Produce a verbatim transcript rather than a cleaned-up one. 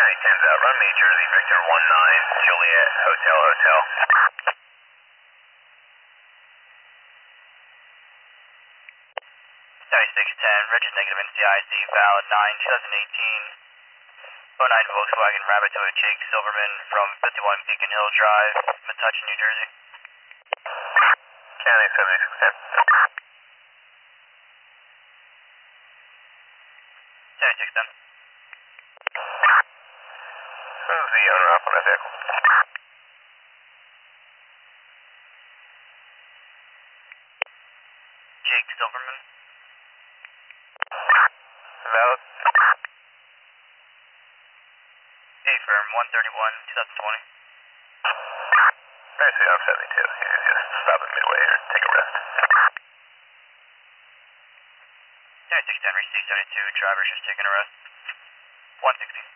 County ten's out. Run me Jersey Victor one nine Juliet Hotel Hotel. County six ten, Regis negative N C I C, valid nine twenty eighteen. oh nine Volkswagen Rabbitoid Jake Silverman from fifty-one Beacon Hill Drive, Metuchen, New Jersey. County seventy-six ten. County six ten. Who's the owner up on that vehicle? Jake Silverman. Valid? A firm, one thirty-one, twenty twenty. Actually, I'm seventy-two. You just stop at midway here and take a rest. County six ten, reach C seventy-two, driver's just taking a rest. one sixty.